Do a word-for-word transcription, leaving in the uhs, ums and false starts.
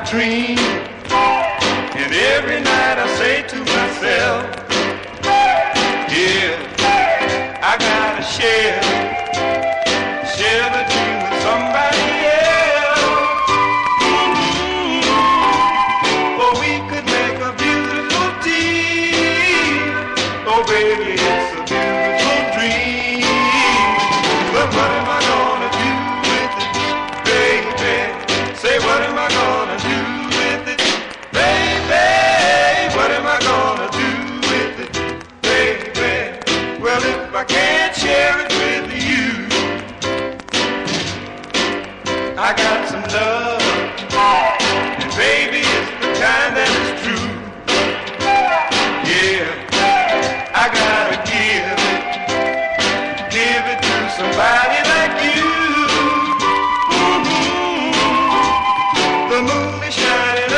dream, and every night I say to myself, yeah, I gotta share, share the dream with somebody else. Mm-hmm. Or we could make a beautiful team. Oh baby, it's a beautiful dream. But what am I gonna do with it, baby? Say, what am I gonna do with it, baby? What am I gonna do with it, baby? Well, if I can't share it with you, I got some love, and baby, it's the kind that is true. Yeah, I gotta give it, give it to somebody like you. Mm-hmm. The moon